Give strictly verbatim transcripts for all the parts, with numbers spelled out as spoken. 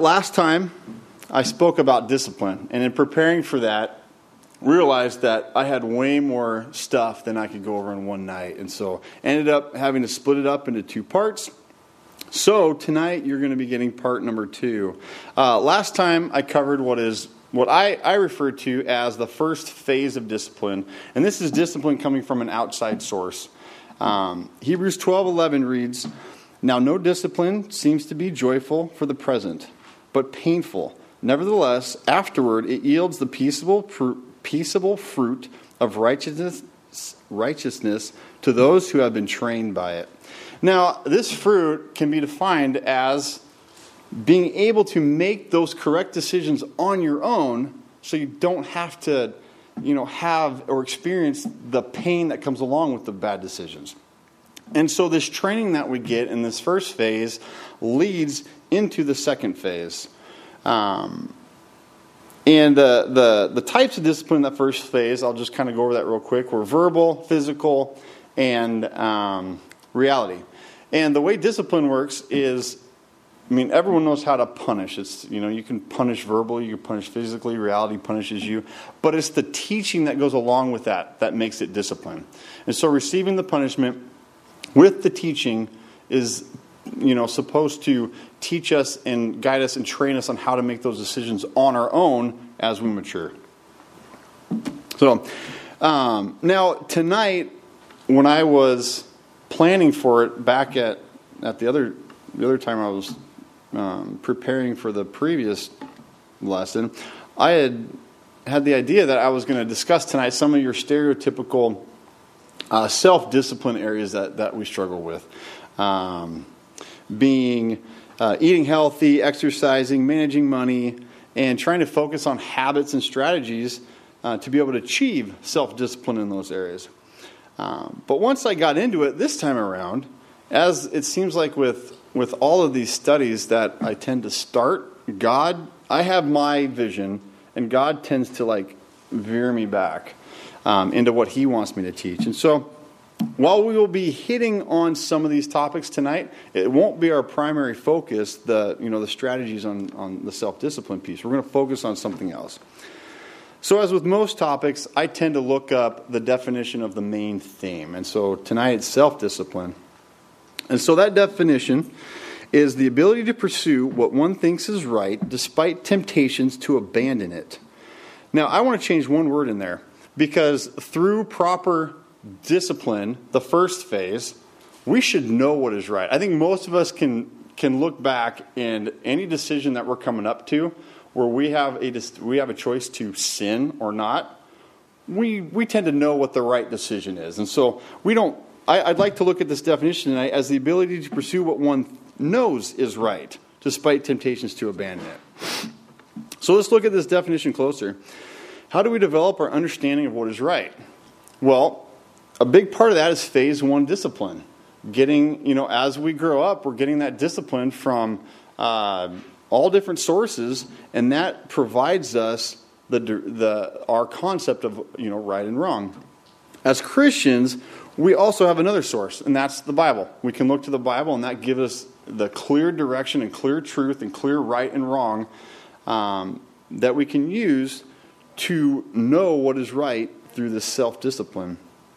last time I spoke about discipline, and in preparing for that, realized that I had way more stuff than I could go over in one night, and so ended up having to split it up into two parts. So tonight you're going to be getting part number two. Uh, last time I covered what is what I, I refer to as the first phase of discipline, and this is discipline coming from an outside source. Um, Hebrews twelve eleven reads, "Now no discipline seems to be joyful for the present, but painful. Nevertheless, afterward it yields the peaceable, peaceable fruit of righteousness, righteousness to those who have been trained by it." Now, this fruit can be defined as being able to make those correct decisions on your own, so you don't have to, you know, have or experience the pain that comes along with the bad decisions. And so this training that we get in this first phase leads into the second phase. Um, and the, the, the types of discipline in that first phase, I'll just kind of go over that real quick, were verbal, physical, and um, reality. And the way discipline works is, I mean, everyone knows how to punish. It's, you know, you can punish verbally, you can punish physically, reality punishes you. But it's the teaching that goes along with that that makes it discipline. And so receiving the punishment with the teaching is, you know, supposed to teach us and guide us and train us on how to make those decisions on our own as we mature. So, um, now, tonight, when I was planning for it back at, at the other the other time I was um, preparing for the previous lesson, I had had the idea that I was going to discuss tonight some of your stereotypical uh, self-discipline areas that, that we struggle with. Um, being uh, eating healthy, exercising, managing money, and trying to focus on habits and strategies uh, to be able to achieve self-discipline in those areas. Um, but once I got into it this time around, as it seems like with with all of these studies that I tend to start, God, I have my vision, and God tends to like veer me back um, into what He wants me to teach. And so, while we will be hitting on some of these topics tonight, it won't be our primary focus. The you know the strategies on on the self-discipline piece. We're going to focus on something else. So as with most topics, I tend to look up the definition of the main theme. And so tonight it's self-discipline. And so that definition is the ability to pursue what one thinks is right despite temptations to abandon it. Now, I want to change one word in there, because through proper discipline, the first phase, we should know what is right. I think most of us can can look back and any decision that we're coming up to where we have a we have a choice to sin or not, we we tend to know what the right decision is. And so we don't, I, I'd like to look at this definition tonight as the ability to pursue what one knows is right, despite temptations to abandon it. So let's look at this definition closer. How do we develop our understanding of what is right? Well, a big part of that is phase one discipline. Getting, you know, as we grow up, we're getting that discipline from uh, all different sources, and that provides us the the our concept of, you know, right and wrong. As Christians, we also have another source, and that's the Bible. We can look to the Bible, and that gives us the clear direction and clear truth and clear right and wrong um, that we can use to know what is right through this self-discipline.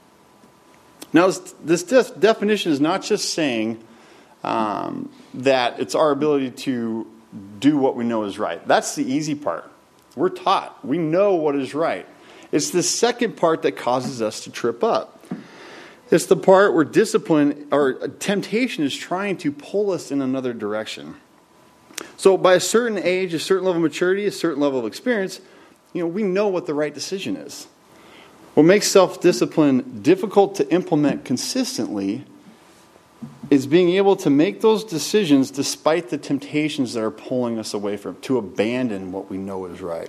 Now, this, this def- definition is not just saying um, that it's our ability to do what we know is right. That's the easy part. We're taught. We know what is right. It's the second part that causes us to trip up. It's the part where discipline or temptation is trying to pull us in another direction. So by a certain age, a certain level of maturity, a certain level of experience, you know, we know what the right decision is. What makes self-discipline difficult to implement consistently is being able to make those decisions despite the temptations that are pulling us away from, to abandon what we know is right.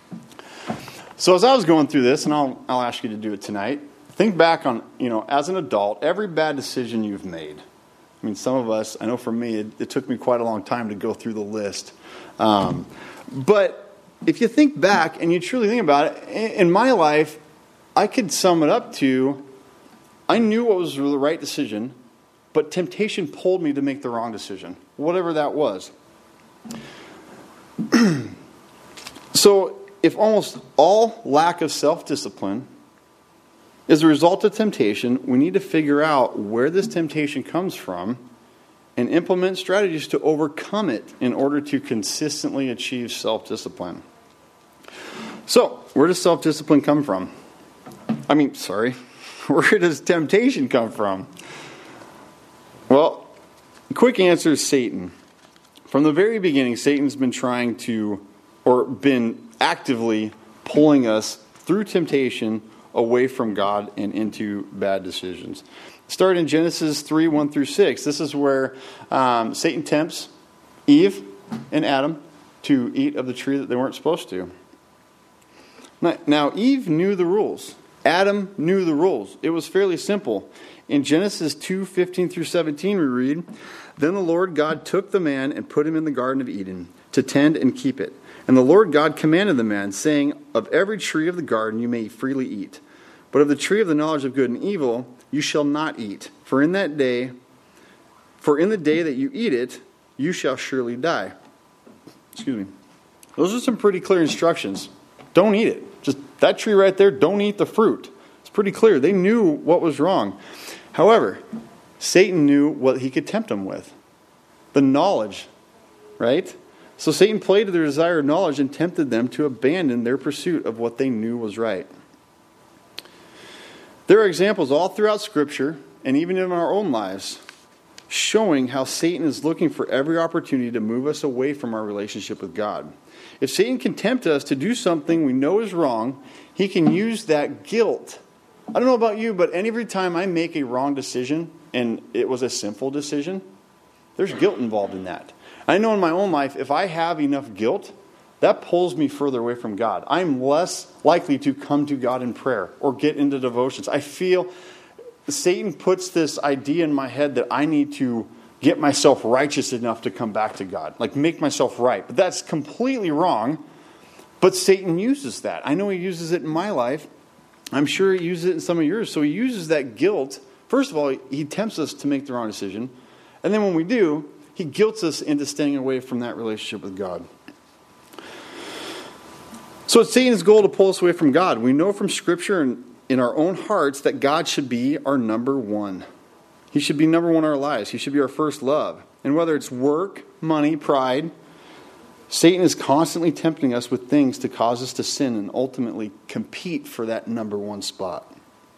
So as I was going through this, and I'll I'll ask you to do it tonight, think back on, you know, as an adult, every bad decision you've made. I mean, some of us, I know for me, it, it took me quite a long time to go through the list. Um, but if you think back and you truly think about it, in, in my life, I could sum it up to, I knew what was the right decision, but temptation pulled me to make the wrong decision, whatever that was. So, if almost all lack of self-discipline is a result of temptation, we need to figure out where this temptation comes from and implement strategies to overcome it in order to consistently achieve self-discipline. So, where does self-discipline come from? I mean, sorry, where does temptation come from? Well, the quick answer is Satan. From the very beginning, Satan's been trying to, or been actively pulling us through temptation away from God and into bad decisions. Start in Genesis three, one through six. This is where um, Satan tempts Eve and Adam to eat of the tree that they weren't supposed to. Now, Eve knew the rules. Adam knew the rules. It was fairly simple. In Genesis two, fifteen through seventeen, we read, "Then the Lord God took the man and put him in the Garden of Eden to tend and keep it. And the Lord God commanded the man, saying, Of every tree of the garden you may freely eat, but of the tree of the knowledge of good and evil you shall not eat. For in that day, for in the day that you eat it, you shall surely die." Excuse me. Those are some pretty clear instructions. Don't eat it. Just that tree right there, don't eat the fruit. It's pretty clear. They knew what was wrong. However, Satan knew what he could tempt them with. The knowledge, right? So Satan played to their desire of knowledge and tempted them to abandon their pursuit of what they knew was right. There are examples all throughout Scripture, and even in our own lives, showing how Satan is looking for every opportunity to move us away from our relationship with God. If Satan can tempt us to do something we know is wrong, he can use that guilt. I don't know about you, but every time I make a wrong decision, and it was a sinful decision, there's guilt involved in that. I know in my own life, if I have enough guilt, that pulls me further away from God. I'm less likely to come to God in prayer or get into devotions. I feel Satan puts this idea in my head that I need to get myself righteous enough to come back to God. Like make myself right. But that's completely wrong. But Satan uses that. I know he uses it in my life. I'm sure he uses it in some of yours. So he uses that guilt. First of all, he tempts us to make the wrong decision. And then when we do, he guilts us into staying away from that relationship with God. So it's Satan's goal to pull us away from God. We know from Scripture and in our own hearts that God should be our number one. He should be number one in our lives. He should be our first love. And whether it's work, money, pride, Satan is constantly tempting us with things to cause us to sin and ultimately compete for that number one spot.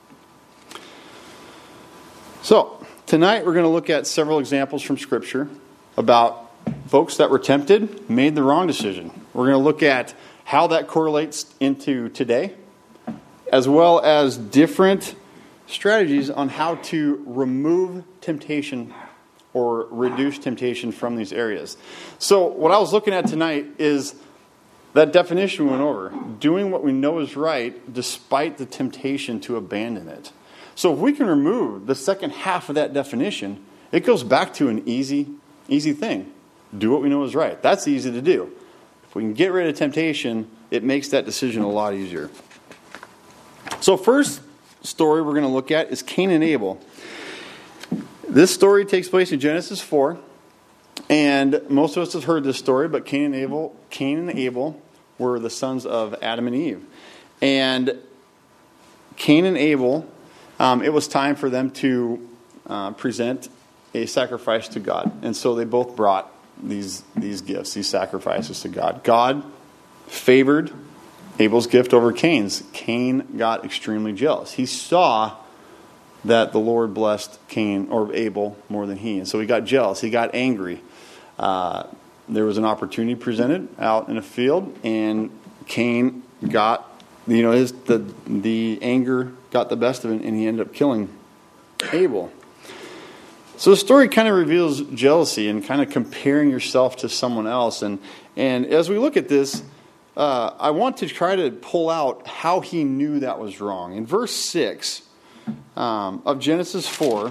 So, tonight we're going to look at several examples from Scripture about folks that were tempted, made the wrong decision. We're going to look at how that correlates into today, as well as different strategies on how to remove temptation or reduce temptation from these areas. So what I was looking at tonight is that definition we went over. Doing what we know is right despite the temptation to abandon it. So if we can remove the second half of that definition, it goes back to an easy, easy thing. Do what we know is right. That's easy to do. If we can get rid of temptation, it makes that decision a lot easier. So first story we're going to look at is Cain and Abel. This story takes place in Genesis four, and most of us have heard this story, but Cain and Abel, Cain and Abel were the sons of Adam and Eve. And Cain and Abel, um, it was time for them to uh, present a sacrifice to God. And so they both brought these, these gifts, these sacrifices to God. God favored Abel's gift over Cain's. Cain got extremely jealous. He saw that the Lord blessed Cain or Abel more than he. And so he got jealous. He got angry. Uh, there was an opportunity presented out in a field, and Cain got, you know, his the the anger got the best of it, and he ended up killing Abel. So the story kind of reveals jealousy and kind of comparing yourself to someone else. And and as we look at this, uh, I want to try to pull out how he knew that was wrong. In verse six um, of Genesis four,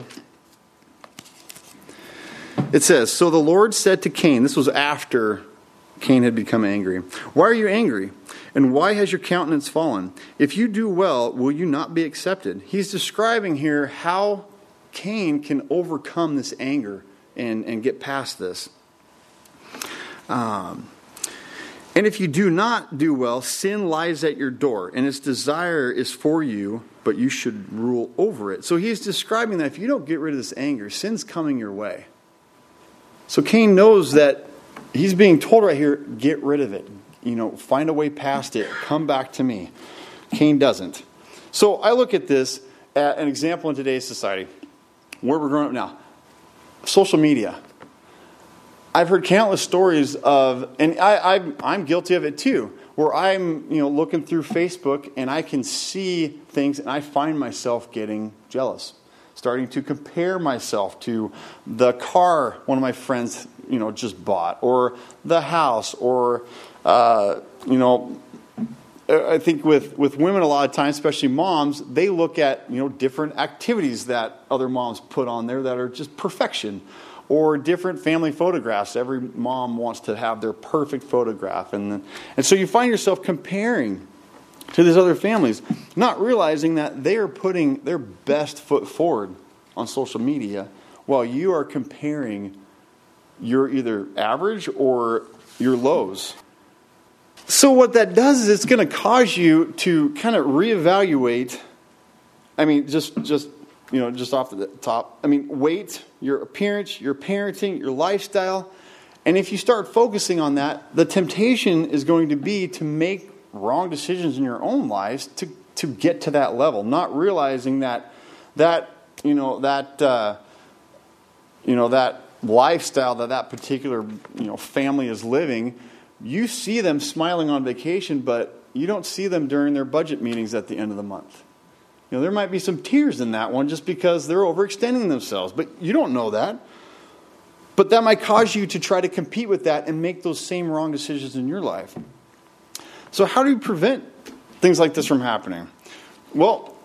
it says, "So the Lord said to Cain," this was after Cain had become angry, "Why are you angry? And why has your countenance fallen? If you do well, will you not be accepted?" He's describing here how Cain can overcome this anger and, and get past this. Um, And if you do not do well, sin lies at your door, and its desire is for you, but you should rule over it. So he's describing that if you don't get rid of this anger, sin's coming your way. So Cain knows that he's being told right here, get rid of it. You know, find a way past it. Come back to me. Cain doesn't. So I look at this at an example in today's society, where we're growing up now. Social media. I've heard countless stories of, and I, I'm, I'm guilty of it too, where I'm, you know, looking through Facebook and I can see things and I find myself getting jealous, starting to compare myself to the car one of my friends, you know, just bought, or the house, or, uh, you know, I think with, with women a lot of times, especially moms, they look at, you know, different activities that other moms put on there that are just perfection. Or different family photographs. Every mom wants to have their perfect photograph. And, and so you find yourself comparing to these other families, not realizing that they are putting their best foot forward on social media while you are comparing your either average or your lows. So what that does is it's going to cause you to kind of reevaluate, I mean, just just... You know, just off the top. I mean, weight, your appearance, your parenting, your lifestyle. And if you start focusing on that, the temptation is going to be to make wrong decisions in your own lives to, to get to that level, not realizing that that, you know, that, uh, you know, that lifestyle that that particular, you know, family is living, you see them smiling on vacation, but you don't see them during their budget meetings at the end of the month. You know, there might be some tears in that one just because they're overextending themselves. But you don't know that. But that might cause you to try to compete with that and make those same wrong decisions in your life. So how do you prevent things like this from happening? Well,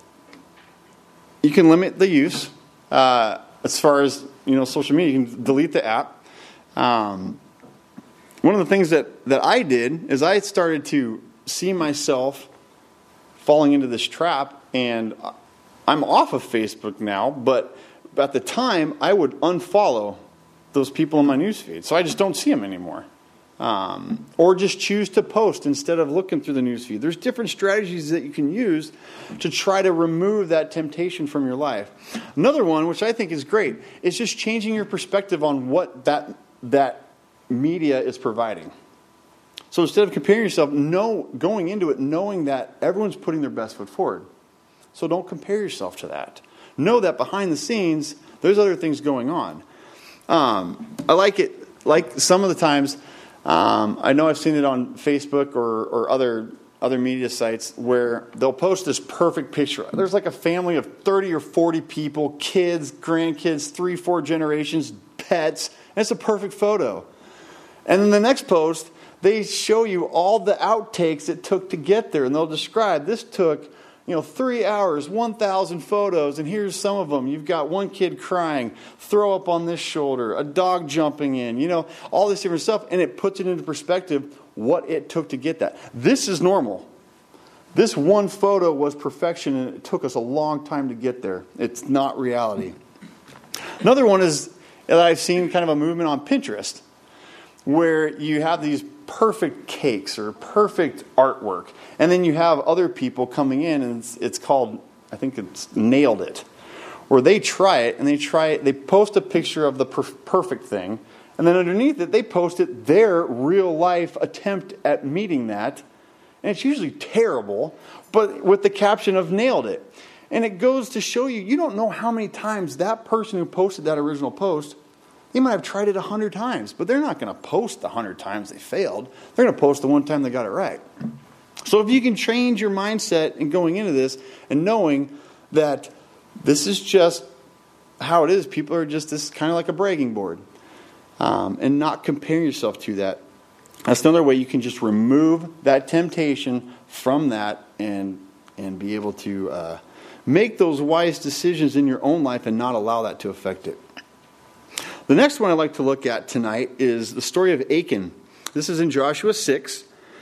you can limit the use. Uh, as far as, you know, social media, you can delete the app. Um, one of the things that, that I did is I started to see myself falling into this trap. And I'm off of Facebook now, but at the time, I would unfollow those people in my newsfeed. So I just don't see them anymore. Um, or just choose to post instead of looking through the newsfeed. There's different strategies that you can use to try to remove that temptation from your life. Another one, which I think is great, is just changing your perspective on what that, that media is providing. So instead of comparing yourself, know, going into it knowing that everyone's putting their best foot forward. So don't compare yourself to that. Know that behind the scenes, there's other things going on. Um, I like it, like some of the times, um, I know I've seen it on Facebook or, or other other media sites where they'll post this perfect picture. There's like a family of thirty or forty people, kids, grandkids, three, four generations, pets, and it's a perfect photo. And then the next post, they show you all the outtakes it took to get there, and they'll describe this took, you know, three hours, one thousand photos, and here's some of them. You've got one kid crying, throw up on this shoulder, a dog jumping in, you know, all this different stuff, and it puts it into perspective what it took to get that. This is normal. This one photo was perfection, and it took us a long time to get there. It's not reality. Another one is that I've seen kind of a movement on Pinterest, where you have these perfect cakes or perfect artwork. And then you have other people coming in, and it's, it's called, I think it's Nailed It, where they try it, and they try it, they post a picture of the per- perfect thing, and then underneath it, they post it their real life attempt at meeting that. And it's usually terrible, but with the caption of Nailed It. And it goes to show you, you don't know how many times that person who posted that original post, they might have tried it a hundred times, but they're not going to post the hundred times they failed. They're going to post the one time they got it right. So if you can change your mindset in going into this and knowing that this is just how it is, people are just, this is kind of like a bragging board, um, and not compare yourself to that. That's another way you can just remove that temptation from that and and be able to uh, make those wise decisions in your own life and not allow that to affect it. The next one I'd like to look at tonight is the story of Achan. This is in Joshua six.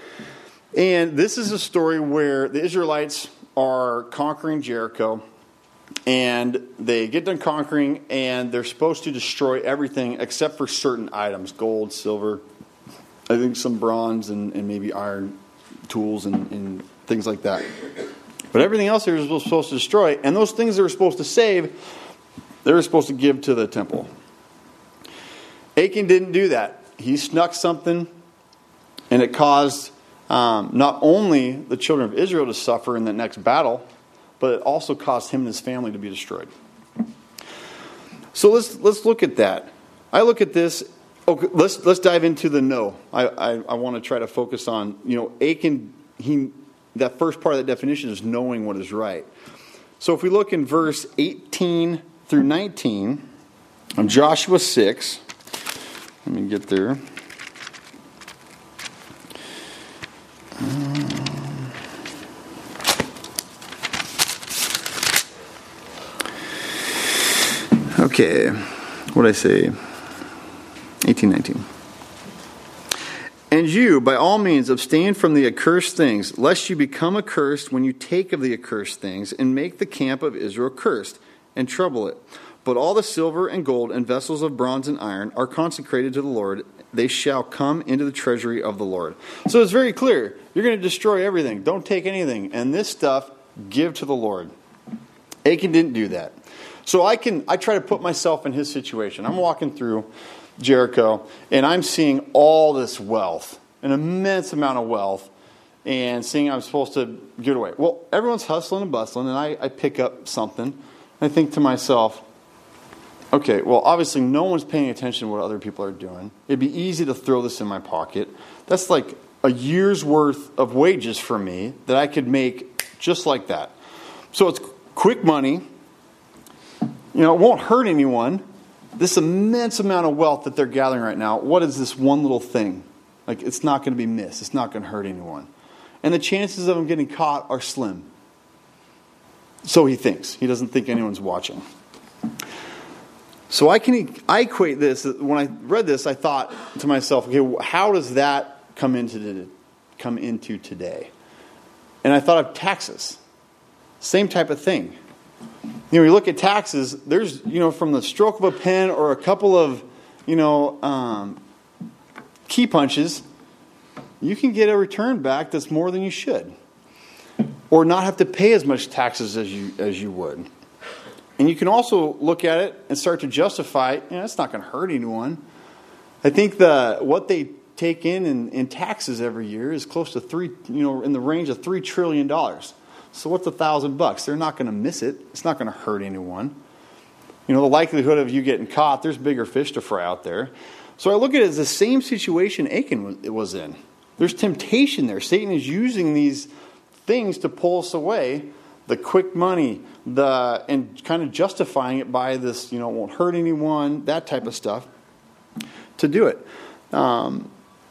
And this is a story where the Israelites are conquering Jericho. And they get done conquering, and they're supposed to destroy everything except for certain items, gold, silver, I think some bronze and, and maybe iron tools and, and things like that. But everything else here is supposed to destroy. And those things they were supposed to save, they were supposed to give to the temple. Achan didn't do that. He snuck something, and it caused um, not only the children of Israel to suffer in the next battle, but it also caused him and his family to be destroyed. So let's let's look at that. I look at this. Okay, let's let's dive into the no. I I, I want to try to focus on, you know, Achan. He that first part of that definition is knowing what is right. So if we look in verse eighteen through nineteen on Joshua six, let me get there. Um, okay, what did I say? eighteen nineteen. And you, by all means, abstain from the accursed things, lest you become accursed when you take of the accursed things, and make the camp of Israel cursed, and trouble it. But all the silver and gold and vessels of bronze and iron are consecrated to the Lord. They shall come into the treasury of the Lord. So it's very clear. You're going to destroy everything. Don't take anything. And this stuff, give to the Lord. Achan didn't do that. So I can I try to put myself in his situation. I'm walking through Jericho, and I'm seeing all this wealth, an immense amount of wealth, and seeing I'm supposed to give it away. Well, everyone's hustling and bustling, and I, I pick up something. I think to myself, okay, well, obviously no one's paying attention to what other people are doing. It'd be easy to throw this in my pocket. That's like a year's worth of wages for me that I could make just like that. So it's quick money. You know, it won't hurt anyone. This immense amount of wealth that they're gathering right now, what is this one little thing? Like, it's not going to be missed. It's not going to hurt anyone. And the chances of them getting caught are slim. So he thinks. He doesn't think anyone's watching. So I can I equate this. When I read this, I thought to myself, okay, how does that come into the, come into today? And I thought of taxes. Same type of thing. You know, you look at taxes, there's, you know, from the stroke of a pen or a couple of, you know, um, key punches, you can get a return back that's more than you should. Or not have to pay as much taxes as you as you would. And you can also look at it and start to justify, you know, it's not going to hurt anyone. I think the what they take in, in in taxes every year is close to three, you know, in the range of three trillion dollars. So what's a thousand bucks? They're not going to miss it. It's not going to hurt anyone. You know, the likelihood of you getting caught, there's bigger fish to fry out there. So I look at it as the same situation Achan was in. There's temptation there. Satan is using these things to pull us away. The quick money, the and kind of justifying it by this, you know, it won't hurt anyone, that type of stuff, to do it. Um,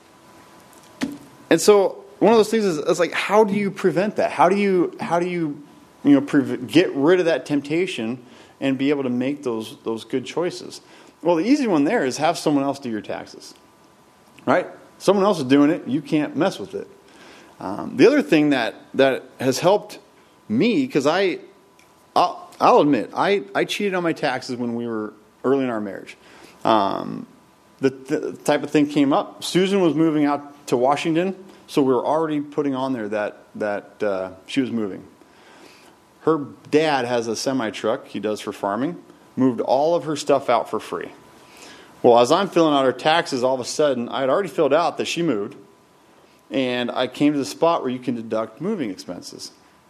and so one of those things is, is like, how do you prevent that? How do you how do you you know pre- get rid of that temptation and be able to make those those good choices? Well, the easy one there is have someone else do your taxes, right? Someone else is doing it. You can't mess with it. Um, the other thing that that has helped me, because I, I'll, I'll admit, I, I cheated on my taxes when we were early in our marriage. Um, the, the type of thing came up. Susan was moving out to Washington. So we were already putting on there that that uh, she was moving. Her dad has a semi-truck he does for farming. Moved all of her stuff out for free. Well, as I'm filling out her taxes, all of a sudden, I had already filled out that she moved. And I came to the spot where you can deduct moving expenses.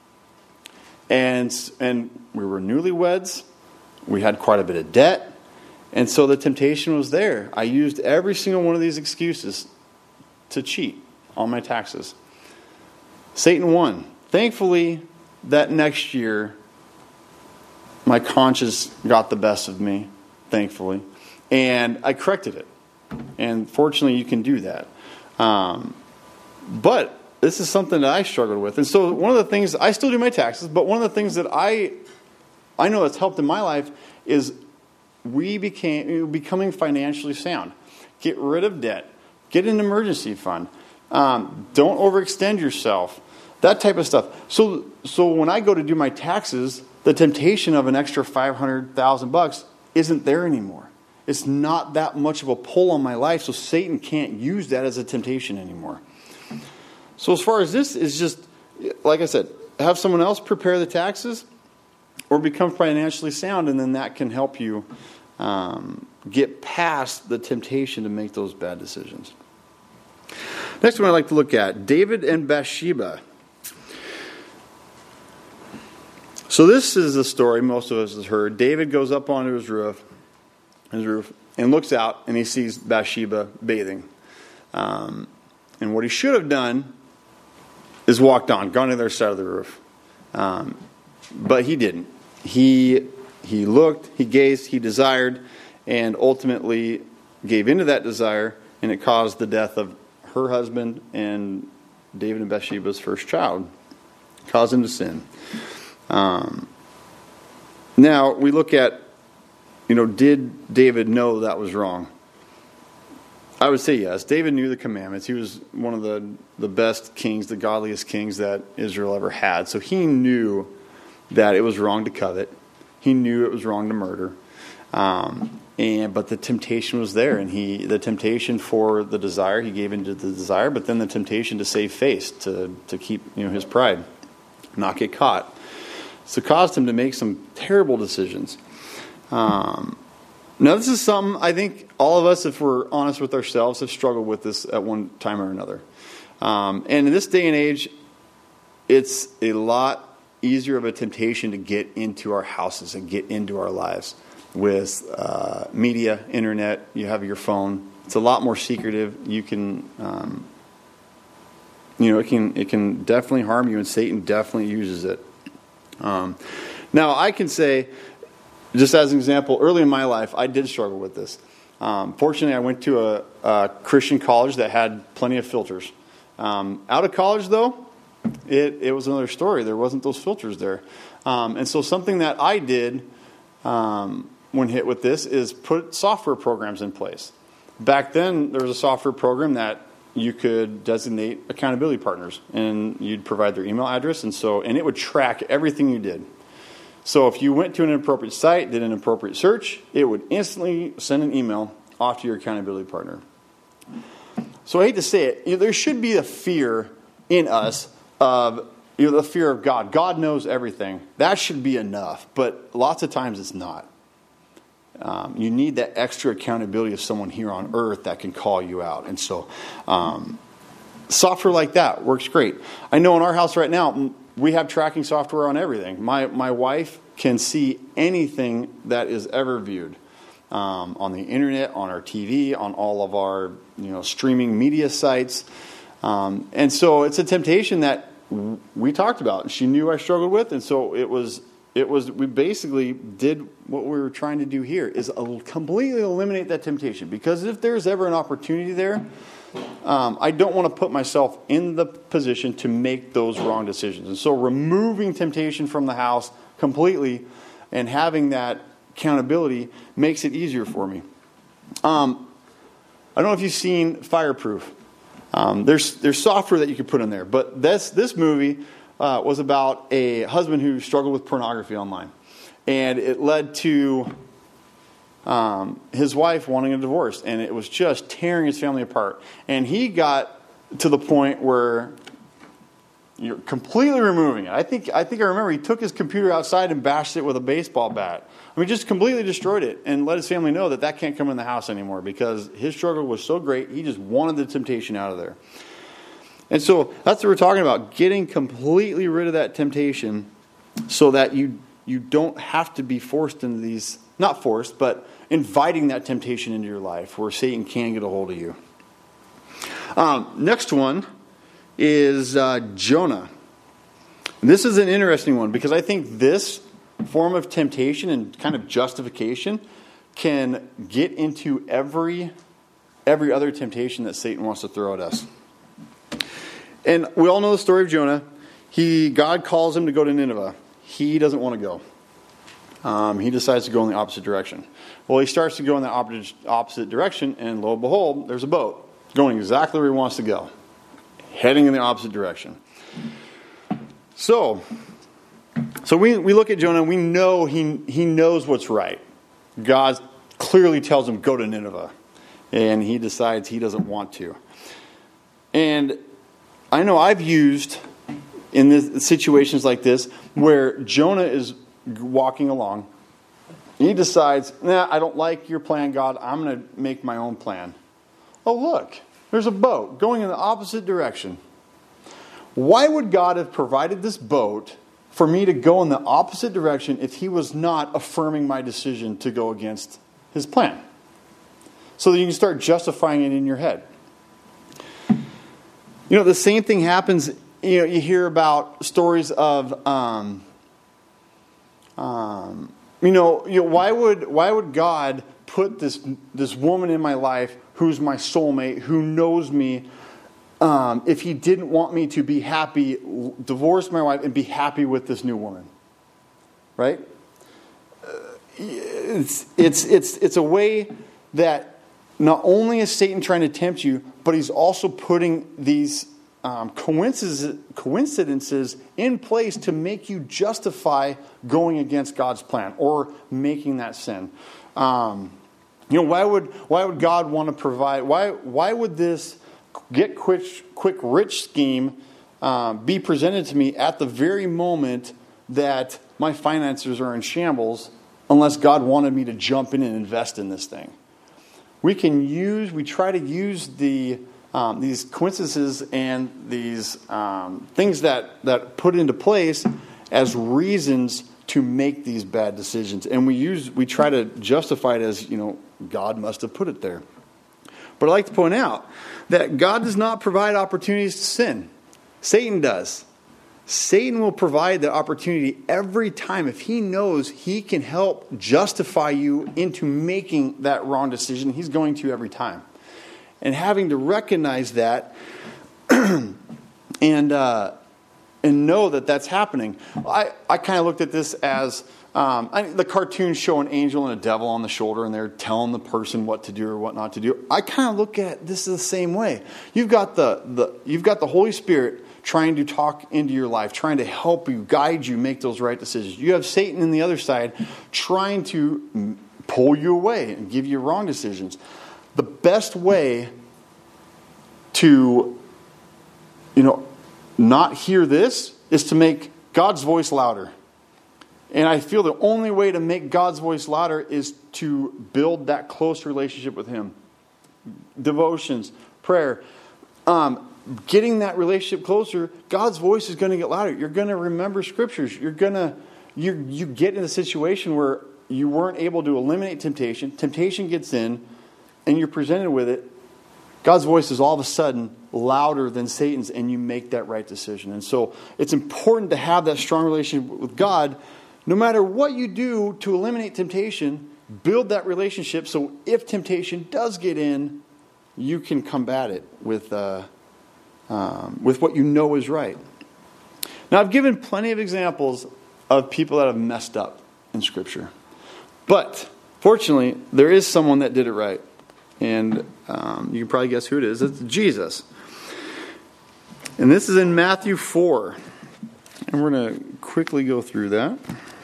And, and we were newlyweds. We had quite a bit of debt. And so the temptation was there. I used every single one of these excuses to cheat on my taxes. Satan won. Thankfully, that next year, my conscience got the best of me, thankfully. And I corrected it. And fortunately, you can do that. Um, but this is something that I struggled with. And so one of the things, I still do my taxes, but one of the things that I I know that's helped in my life is we became becoming financially sound. Get rid of debt. Get an emergency fund. Um, don't overextend yourself. That type of stuff. So, so when I go to do my taxes, the temptation of an extra five hundred thousand bucks isn't there anymore. It's not that much of a pull on my life, so Satan can't use that as a temptation anymore. So as far as this is just, like I said, have someone else prepare the taxes or become financially sound, and then that can help you um, get past the temptation to make those bad decisions. Next one I'd like to look at, David and Bathsheba. So this is a story most of us have heard. David goes up onto his roof, his roof and looks out, and he sees Bathsheba bathing. Um, and what he should have done is walked on, gone to their side of the roof. Um, but he didn't. He he looked, he gazed, he desired, and ultimately gave into that desire, and it caused the death of her husband and David and Bathsheba's first child. Caused him to sin. Um, now, we look at, you know, did David know that was wrong? I would say yes. David knew the commandments. He was one of the, the best kings, the godliest kings that Israel ever had. So he knew that it was wrong to covet. He knew it was wrong to murder. Um, and but the temptation was there, and he the temptation for the desire, he gave into the desire, but then the temptation to save face, to to keep, you know, his pride, not get caught. So it caused him to make some terrible decisions. Um, now, this is something I think all of us, if we're honest with ourselves, have struggled with this at one time or another. Um, and in this day and age, it's a lot easier of a temptation to get into our houses and get into our lives. With uh, media, internet, you have your phone. It's a lot more secretive. You can, um, you know, it can it can definitely harm you, and Satan definitely uses it. Um, now, I can say, just as an example, early in my life, I did struggle with this. Um, fortunately, I went to a, a Christian college that had plenty of filters. Um, out of college, though, it, it was another story. There wasn't those filters there. Um, and so something that I did um, when hit with this is put software programs in place. Back then, there was a software program that you could designate accountability partners, and you'd provide their email address, and so and it would track everything you did. So if you went to an inappropriate site, did an inappropriate search, it would instantly send an email off to your accountability partner. So I hate to say it, you know, there should be a fear in us of, you know, the fear of God. God knows everything. That should be enough, but lots of times it's not. Um, you need that extra accountability of someone here on earth that can call you out. And so um, software like that works great. I know in our house right now, we have tracking software on everything. My my wife can see anything that is ever viewed um, on the internet, on our T V, on all of our, you know, streaming media sites. Um, and so it's a temptation that we talked about. She knew I struggled with, and so it was... It was, we basically did what we were trying to do here, is completely eliminate that temptation. Because if there's ever an opportunity there, um, I don't want to put myself in the position to make those wrong decisions. And so removing temptation from the house completely and having that accountability makes it easier for me. Um, I don't know if you've seen Fireproof. Um, there's there's software that you can put in there. But this this movie... Uh, was about a husband who struggled with pornography online. And it led to um, his wife wanting a divorce. And it was just tearing his family apart. And he got to the point where you're completely removing it. I think I think I remember he took his computer outside and bashed it with a baseball bat. I mean, just completely destroyed it and let his family know that that can't come in the house anymore because his struggle was so great, he just wanted the temptation out of there. And so that's what we're talking about, getting completely rid of that temptation so that you you don't have to be forced into these, not forced, but inviting that temptation into your life where Satan can get a hold of you. Um, next one is uh, Jonah. And this is an interesting one because I think this form of temptation and kind of justification can get into every every other temptation that Satan wants to throw at us. And we all know the story of Jonah. He God calls him to go to Nineveh. He doesn't want to go. Um, he decides to go in the opposite direction. Well, he starts to go in the opposite, opposite direction, and lo and behold, there's a boat going exactly where he wants to go, heading in the opposite direction. So, so we we look at Jonah, and we know he he knows what's right. God's clearly tells him, go to Nineveh. And he decides he doesn't want to. And I know I've used in this, situations like this where Jonah is walking along. He decides, nah, I don't like your plan, God. I'm going to make my own plan. Oh, look, there's a boat going in the opposite direction. Why would God have provided this boat for me to go in the opposite direction if he was not affirming my decision to go against his plan? So that you can start justifying it in your head. You know, the same thing happens, you know, you hear about stories of, um, um, you know, you know, why would why would God put this this woman in my life who's my soulmate, who knows me, um, if he didn't want me to be happy, divorce my wife and be happy with this new woman? Right? Uh, it's it's it's it's a way that not only is Satan trying to tempt you, but he's also putting these um, coincidences, coincidences in place to make you justify going against God's plan or making that sin. Um, you know, why would why would God want to provide? Why why would this get quick quick rich scheme um, be presented to me at the very moment that my finances are in shambles, unless God wanted me to jump in and invest in this thing? We can use, we try to use the um, these coincidences and these um, things that, that put into place as reasons to make these bad decisions. And we use, we try to justify it as, you know, God must have put it there. But I'd like to point out that God does not provide opportunities to sin. Satan does. Satan will provide the opportunity every time if he knows he can help justify you into making that wrong decision. He's going to every time. And having to recognize that and uh, and know that that's happening. I, I kind of looked at this as um, I, the cartoons show an angel and a devil on the shoulder and they're telling the person what to do or what not to do. I kind of look at this the same way. You've got the, the you've got the Holy Spirit trying to talk into your life, trying to help you, guide you, make those right decisions. You have Satan on the other side trying to pull you away and give you wrong decisions. The best way to, you know, not hear this is to make God's voice louder. And I feel the only way to make God's voice louder is to build that close relationship with Him. Devotions, prayer, um, getting that relationship closer, God's voice is going to get louder. You're going to remember scriptures. You're going to, you you get in a situation where you weren't able to eliminate temptation. Temptation gets in, and you're presented with it. God's voice is all of a sudden louder than Satan's, and you make that right decision. And so it's important to have that strong relationship with God. No matter what you do to eliminate temptation, build that relationship so if temptation does get in, you can combat it with uh, um, with what you know is right. Now, I've given plenty of examples of people that have messed up in Scripture. But, fortunately, there is someone that did it right. And um, you can probably guess who it is. It's Jesus. And this is in Matthew four. And we're going to quickly go through that.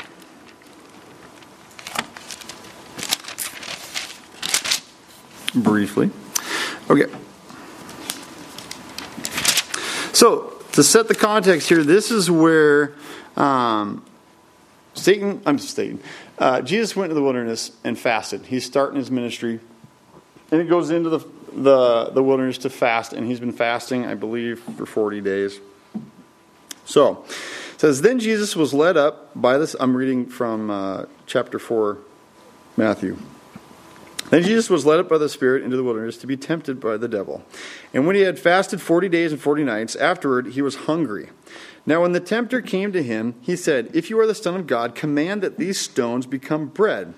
Briefly. Okay. So, to set the context here, this is where um, Satan, I'm Satan, uh, Jesus went to the wilderness and fasted. He's starting his ministry. And he goes into the, the, the wilderness to fast. And he's been fasting, I believe, for forty days. So, it says, then Jesus was led up by this. I'm reading from uh, chapter four, Matthew. Then Jesus was led up by the Spirit into the wilderness to be tempted by the devil. And when he had fasted forty days and forty nights, afterward he was hungry. Now when the tempter came to him, he said, if you are the Son of God, command that these stones become bread.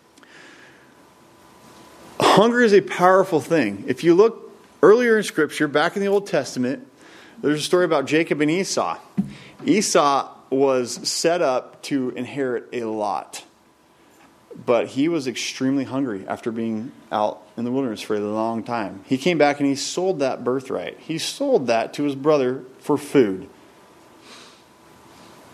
Hunger is a powerful thing. If you look earlier in Scripture, back in the Old Testament, there's a story about Jacob and Esau. Esau was set up to inherit a lot. But he was extremely hungry after being out in the wilderness for a long time. He came back and he sold that birthright. He sold that to his brother for food.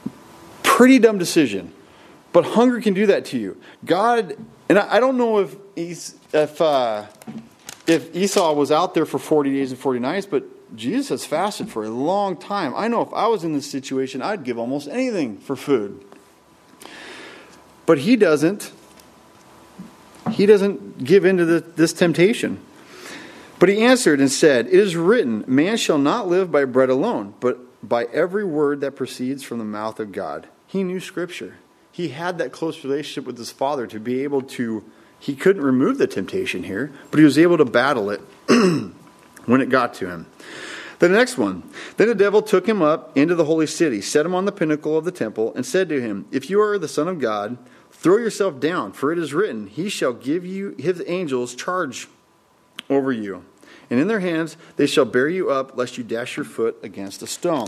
Pretty dumb decision. But hunger can do that to you. God, and I don't know if he's, if uh, if Esau was out there for forty days and forty nights, but Jesus has fasted for a long time. I know if I was in this situation, I'd give almost anything for food. But he doesn't. He doesn't give in to the, this temptation. But he answered and said, "It is written, man shall not live by bread alone, but by every word that proceeds from the mouth of God." He knew Scripture. He had that close relationship with his Father to be able to, he couldn't remove the temptation here, but he was able to battle it when it got to him. The next one. Then the devil took him up into the holy city, set him on the pinnacle of the temple, and said to him, "If you are the Son of God, throw yourself down, for it is written, he shall give you his angels charge over you. And in their hands they shall bear you up, lest you dash your foot against a stone."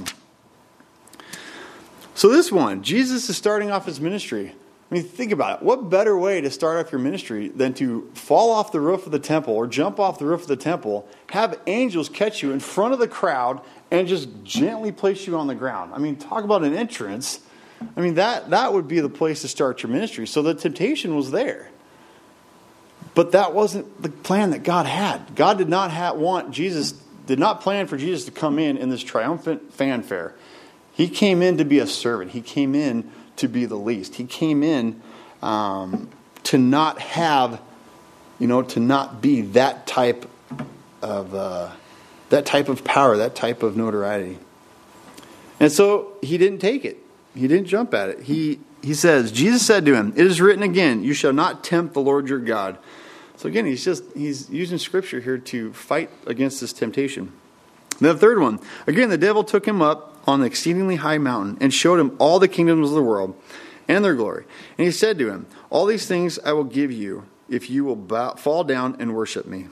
So this one, Jesus is starting off his ministry. I mean, think about it. What better way to start off your ministry than to fall off the roof of the temple or jump off the roof of the temple, have angels catch you in front of the crowd, and just gently place you on the ground? I mean, talk about an entrance. I mean, that, that would be the place to start your ministry. So the temptation was there. But that wasn't the plan that God had. God did not have, want Jesus, did not plan for Jesus to come in in this triumphant fanfare. He came in to be a servant. He came in to be the least. He came in um, to not have, you know, to not be that type of uh, that type of power, that type of notoriety. And so he didn't take it. He didn't jump at it. He he says, Jesus said to him, "It is written again, you shall not tempt the Lord your God." So again, he's just he's using Scripture here to fight against this temptation. Then the third one. Again, the devil took him up on an exceedingly high mountain and showed him all the kingdoms of the world and their glory. And he said to him, "All these things I will give you if you will bow, fall down and worship me."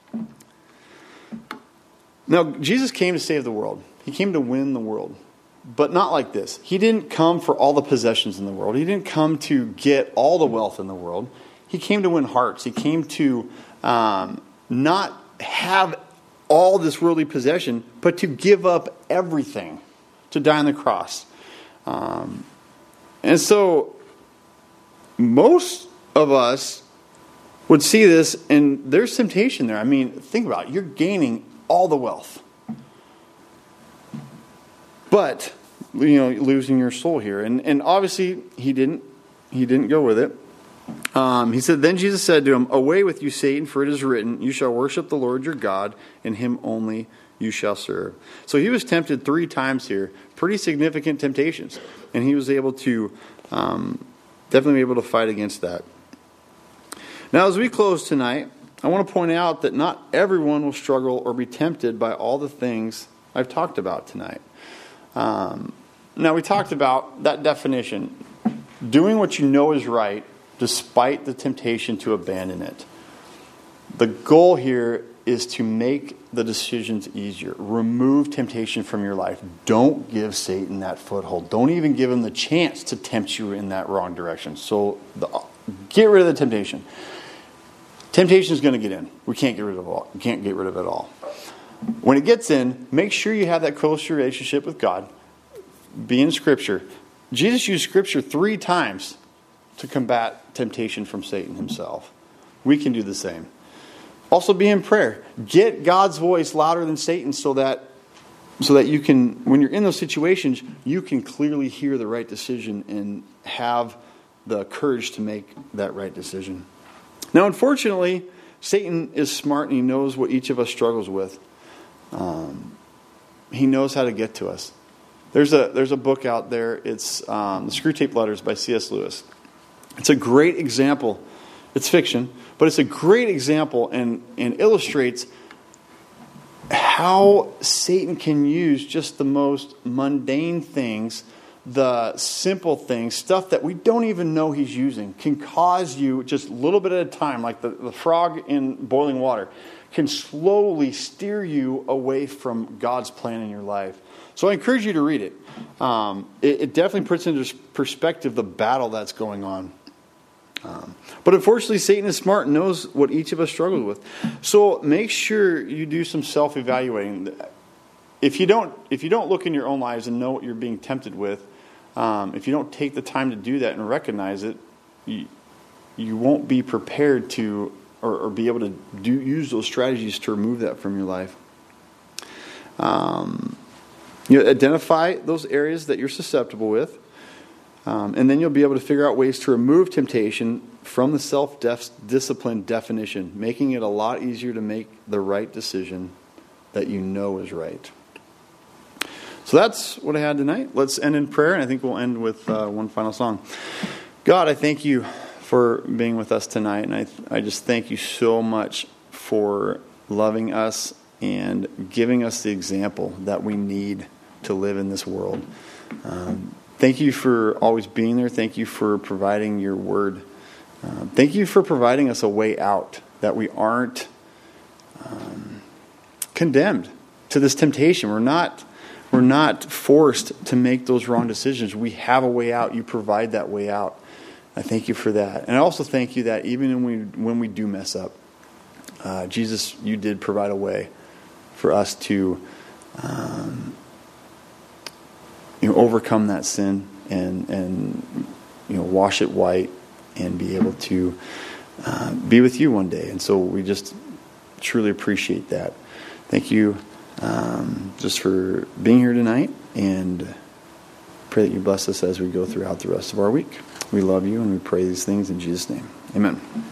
Now, Jesus came to save the world. He came to win the world. But not like this. He didn't come for all the possessions in the world. He didn't come to get all the wealth in the world. He came to win hearts. He came to um, not have all this worldly possession, but to give up everything, to die on the cross. Um, and so most of us would see this, and there's temptation there. I mean, think about it. You're gaining all the wealth, but you know, losing your soul here. And and obviously he didn't he didn't go with it. Um, he said, "Then Jesus said to him, Away with you, Satan, for it is written, you shall worship the Lord your God, and him only you shall serve." So he was tempted three times here. Pretty significant temptations. And he was able to, um, definitely able to fight against that. Now, as we close tonight, I want to point out that not everyone will struggle or be tempted by all the things I've talked about tonight. Um, now, we talked about that definition. Doing what you know is right, despite the temptation to abandon it. The goal here is to make the decisions easier. Remove temptation from your life. Don't give Satan that foothold. Don't even give him the chance to tempt you in that wrong direction. So the, get rid of the temptation. Temptation is going to get in. We can't get rid of it all. We can't get rid of it all. When it gets in, make sure you have that close relationship with God. Be in Scripture. Jesus used Scripture three times to combat temptation from Satan himself. We can do the same. Also be in prayer. Get God's voice louder than Satan so that so that you can, when you're in those situations, you can clearly hear the right decision and have the courage to make that right decision. Now, unfortunately, Satan is smart and he knows what each of us struggles with. Um, he knows how to get to us. There's a there's a book out there. It's um, The Screwtape Letters by C S Lewis. It's a great example. It's fiction, but it's a great example and, and illustrates how Satan can use just the most mundane things, the simple things, stuff that we don't even know he's using, can cause you just a little bit at a time, like the, the frog in boiling water, can slowly steer you away from God's plan in your life. So I encourage you to read it. Um, it, it definitely puts into perspective the battle that's going on. Um, but unfortunately, Satan is smart and knows what each of us struggles with. So make sure you do some self-evaluating. If you don't, if you don't look in your own lives and know what you're being tempted with, um, if you don't take the time to do that and recognize it, you, you won't be prepared to or, or be able to do use those strategies to remove that from your life. Um, you know, identify those areas that you're susceptible with, um, and then you'll be able to figure out ways to remove temptation from the self-discipline definition, making it a lot easier to make the right decision that you know is right. So that's what I had tonight. Let's end in prayer, and I think we'll end with uh, one final song. God, I thank you for being with us tonight, and I I just thank you so much for loving us and giving us the example that we need to live in this world. Um, thank you for always being there. Thank you for providing your word. Uh, thank you for providing us a way out, that we aren't um, condemned to this temptation. We're not we're not forced to make those wrong decisions. We have a way out. You provide that way out. I thank you for that. And I also thank you that even when we, when we do mess up, uh, Jesus, you did provide a way for us to um, you know, overcome that sin and, and you know, wash it white and be able to uh, be with you one day. And so we just truly appreciate that. Thank you um, just for being here tonight, and pray that you bless us as we go throughout the rest of our week. We love you, and we pray these things in Jesus' name. Amen.